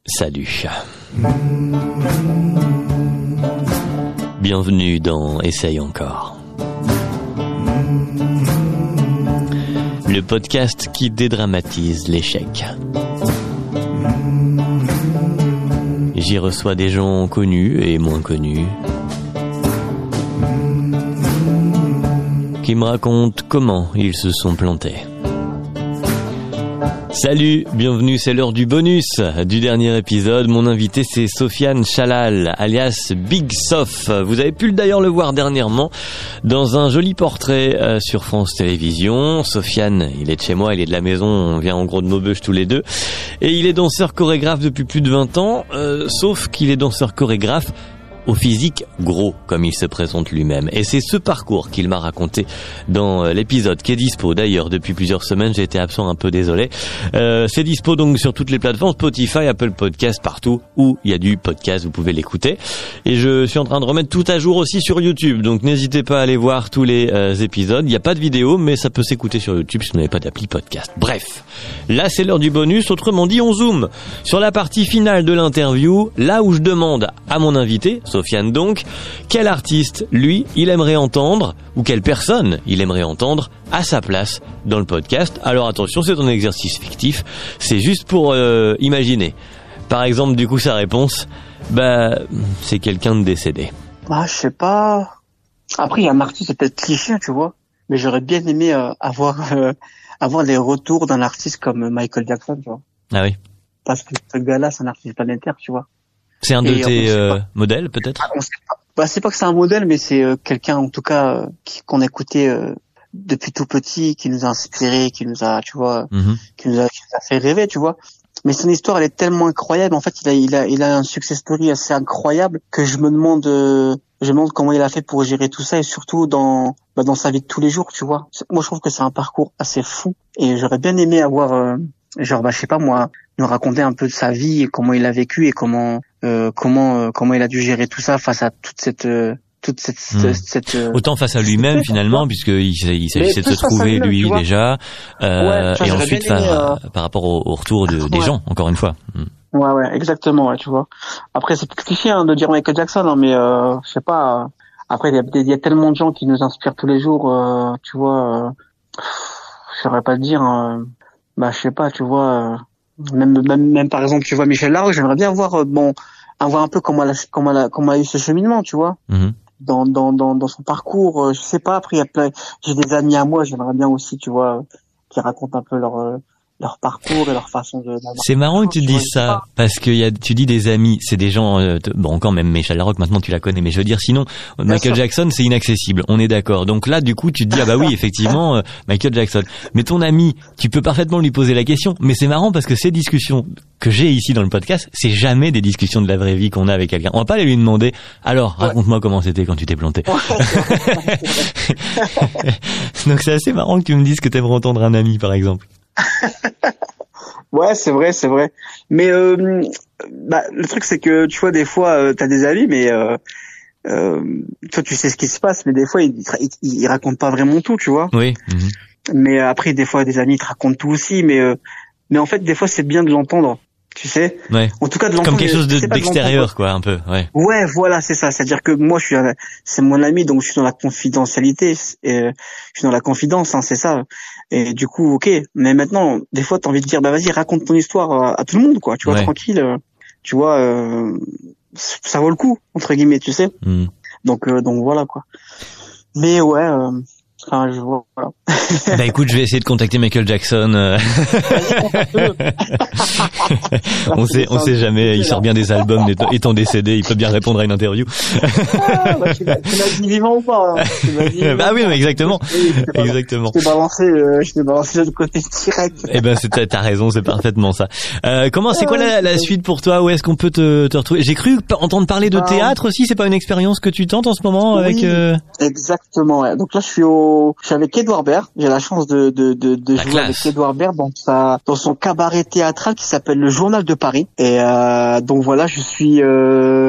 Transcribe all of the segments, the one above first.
Salut. Bienvenue dans Essaye encore. Le podcast qui dédramatise l'échec. J'y reçois des gens connus et moins connus qui me racontent comment ils se sont plantés. Salut, bienvenue, c'est l'heure du bonus du dernier épisode. Mon invité c'est Sofiane Chalal, alias Big Sof. Vous avez pu d'ailleurs le voir dernièrement dans un joli portrait sur France Télévisions. Sofiane, il est de chez moi, il est de la maison, on vient en gros de Maubeuge tous les deux. Et il est danseur chorégraphe depuis plus de 20 ans, sauf qu'il est danseur chorégraphe au physique gros, comme il se présente lui-même. Et c'est ce parcours qu'il m'a raconté dans l'épisode qui est dispo d'ailleurs depuis plusieurs semaines. J'ai été absent un peu, désolé. C'est dispo donc sur toutes les plateformes, Spotify, Apple Podcast, partout où il y a du podcast, vous pouvez l'écouter. Et je suis en train de remettre tout à jour aussi sur YouTube, donc n'hésitez pas à aller voir tous les épisodes. Il n'y a pas de vidéo, mais ça peut s'écouter sur YouTube si vous n'avez pas d'appli podcast. Bref, là c'est l'heure du bonus, autrement dit on zoome sur la partie finale de l'interview, là où je demande à mon invité, Sofiane donc, quel artiste, lui, il aimerait entendre, ou quelle personne il aimerait entendre à sa place dans le podcast. Alors attention, c'est un exercice fictif, c'est juste pour imaginer. Par exemple, du coup, sa réponse, c'est quelqu'un de décédé. Je sais pas. Après, il y a un artiste, c'est peut-être cliché, tu vois, mais j'aurais bien aimé avoir les retours d'un artiste comme Michael Jackson, tu vois. Ah oui. Parce que ce gars-là, c'est un artiste planétaire, tu vois. C'est un de tes modèles, peut-être? C'est pas que c'est un modèle, mais c'est quelqu'un, en tout cas, qu'on écoutait depuis tout petit, qui nous a inspiré, qui nous a, tu vois, qui nous a fait rêver, tu vois. Mais son histoire, elle est tellement incroyable. En fait, il a un success story assez incroyable que je me demande comment il a fait pour gérer tout ça, et surtout dans sa vie de tous les jours, tu vois. Moi, je trouve que c'est un parcours assez fou, et j'aurais bien aimé avoir je sais pas moi, nous raconter un peu de sa vie et comment il a vécu et comment il a dû gérer tout ça face à toute cette autant face à lui-même finalement, puisqu'il s'agissait de se trouver lui déjà, et ensuite par rapport au retour des gens, encore une fois. Ouais, exactement, ouais, tu vois. Après, c'est plus cliché de dire Michael Jackson, mais je sais pas. Après, il y a tellement de gens qui nous inspirent tous les jours, tu vois. Je saurais pas te dire. Je sais pas, tu vois. Même par exemple, tu vois, Michel Larocque, j'aimerais bien voir un peu comment elle a eu ce cheminement, tu vois. Dans son parcours, je sais pas. Après, j'ai des amis à moi, j'aimerais bien aussi, tu vois, qui racontent un peu leur parcours et leur façon de. C'est marrant que tu dises ça, parce que tu dis des amis, c'est des gens, quand même, Michel Larocque, maintenant tu la connais, mais je veux dire, sinon, Michael Jackson, c'est inaccessible, on est d'accord. Donc là, du coup, tu te dis, oui, effectivement, Michael Jackson. Mais ton ami, tu peux parfaitement lui poser la question, mais c'est marrant parce que ces discussions que j'ai ici dans le podcast, c'est jamais des discussions de la vraie vie qu'on a avec quelqu'un. On va pas aller lui demander, alors, raconte-moi comment c'était quand tu t'es planté. Donc c'est assez marrant que tu me dises que t'aimerais entendre un ami, par exemple. Ouais, c'est vrai. Mais le truc c'est que tu vois, des fois t'as des amis, mais toi tu sais ce qui se passe, mais des fois ils racontent pas vraiment tout, tu vois. Oui. Mais après des fois des amis ils te racontent tout aussi, mais en fait des fois c'est bien de l'entendre, tu sais. Ouais. En tout cas de l'entendre comme quelque chose d'extérieur, quoi, un peu. Ouais. Ouais, voilà, c'est ça. C'est-à-dire que moi c'est mon ami, donc je suis dans la confidentialité, je suis dans la confidence, c'est ça. Et du coup, ok. Mais maintenant, des fois, t'as envie de dire, vas-y, raconte ton histoire à tout le monde, quoi. Tu vois, tranquille. Tu vois, ça vaut le coup, entre guillemets, tu sais. Donc voilà, quoi. Mais ouais. Je vois, voilà. Écoute, je vais essayer de contacter Michael Jackson. On sait jamais, il sort bien des albums étant décédé, il peut bien répondre à une interview. Tu l'as dit vivant ou pas, hein. Oui, mais exactement. Exactement. Je t'ai balancé de l'autre côté direct. T'as raison, c'est parfaitement ça. C'est quoi la suite pour toi? Où est-ce qu'on peut te retrouver? J'ai cru entendre parler de théâtre aussi, c'est pas une expérience que tu tentes en ce moment avec Exactement, ouais. Donc là, je suis avec Edouard Baird. J'ai la chance de jouer avec Edouard Baird dans son cabaret théâtral qui s'appelle Le Journal de Paris. Et donc voilà, je suis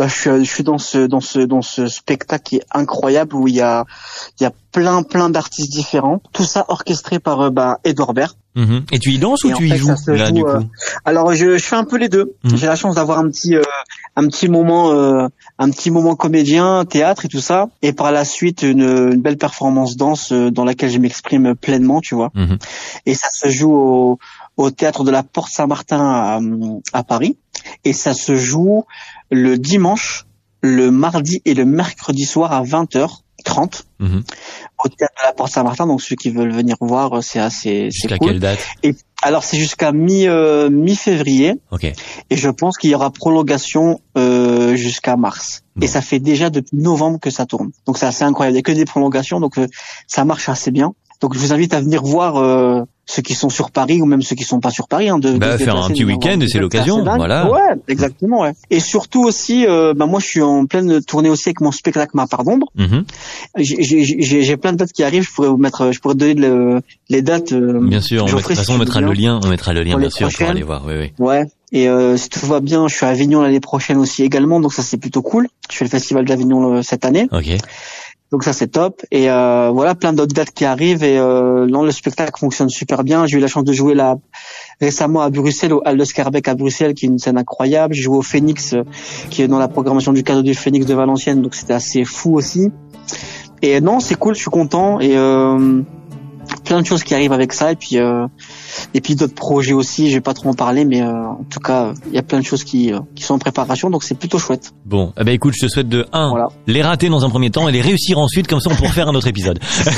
je suis dans ce spectacle qui est incroyable où il y a plein d'artistes différents, tout ça orchestré par Edouard Baird. Et tu y danses ou tu y joues là du coup? Alors je fais un peu les deux. J'ai la chance d'avoir un petit moment comédien, théâtre et tout ça, et par la suite une belle performance danse dans laquelle je m'exprime pleinement, tu vois. Et ça se joue au théâtre de la Porte Saint-Martin à Paris, et ça se joue le dimanche, le mardi et le mercredi soir à 20h30 au théâtre de la Porte Saint-Martin. Donc ceux qui veulent venir voir, c'est assez jusqu'à cool. Quelle date? Et alors c'est jusqu'à mi-février. Okay. Et je pense qu'il y aura prolongation jusqu'à mars. Bon. Et ça fait déjà depuis novembre que ça tourne. Donc c'est assez incroyable. Il n'y a que des prolongations, donc ça marche assez bien. Donc je vous invite à venir voir ceux qui sont sur Paris ou même ceux qui sont pas sur Paris. Faire un petit week-end, et c'est l'occasion. Voilà. Ouais, exactement. Ouais. Et surtout aussi, moi je suis en pleine tournée aussi avec mon spectacle Ma part d'ombre. J'ai plein de dates qui arrivent. Je pourrais donner les dates. Bien sûr. De toute façon, on mettra le lien bien sûr pour aller voir. Oui. Ouais. Et si tout va bien, je suis à Avignon l'année prochaine aussi également. Donc ça c'est plutôt cool. Je fais le festival d'Avignon cette année. Ok. Donc ça c'est top, et voilà, plein d'autres dates qui arrivent, et non, le spectacle fonctionne super bien. J'ai eu la chance de jouer là récemment à Bruxelles, au Hall de Scarbeck à Bruxelles, qui est une scène incroyable. J'ai joué au Phoenix, qui est dans la programmation du cadeau du Phoenix de Valenciennes, donc c'était assez fou aussi. Et non, c'est cool, je suis content, et plein de choses qui arrivent avec ça, et puis d'autres projets aussi. Je vais pas trop en parler, mais en tout cas il y a plein de choses qui sont en préparation, donc c'est plutôt chouette. Bon, écoute, je te souhaite les rater dans un premier temps et les réussir ensuite, comme ça on pourra faire un autre épisode.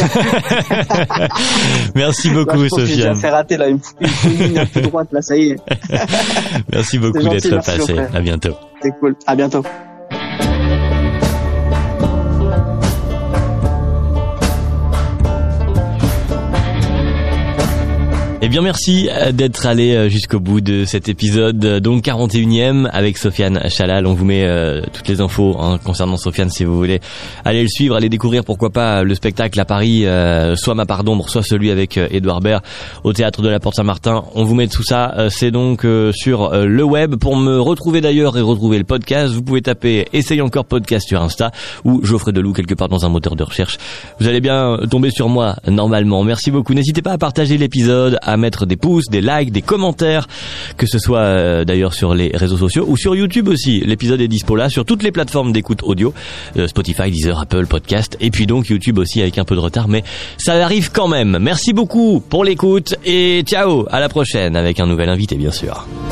Merci beaucoup, Sofiane. J'ai déjà fait rater là, une ligne un peu droite là, ça y est. Merci beaucoup d'être passé. À bientôt. C'est cool. À bientôt. Eh bien, merci d'être allé jusqu'au bout de cet épisode, donc 41e avec Sofiane Chalal. On vous met toutes les infos concernant Sofiane si vous voulez aller le suivre, aller découvrir pourquoi pas le spectacle à Paris, soit Ma part d'ombre, soit celui avec Edouard Baird au théâtre de la Porte Saint-Martin. On vous met tout ça, c'est donc sur le web. Pour me retrouver d'ailleurs et retrouver le podcast, vous pouvez taper Essaye encore podcast sur Insta ou Geoffrey Deloup quelque part dans un moteur de recherche. Vous allez bien tomber sur moi normalement. Merci beaucoup. N'hésitez pas à partager l'épisode, à mettre des pouces, des likes, des commentaires, que ce soit d'ailleurs sur les réseaux sociaux ou sur YouTube aussi. L'épisode est dispo là sur toutes les plateformes d'écoute audio, Spotify, Deezer, Apple, Podcast, et puis donc YouTube aussi avec un peu de retard, mais ça arrive quand même. Merci beaucoup pour l'écoute et ciao, à la prochaine avec un nouvel invité bien sûr.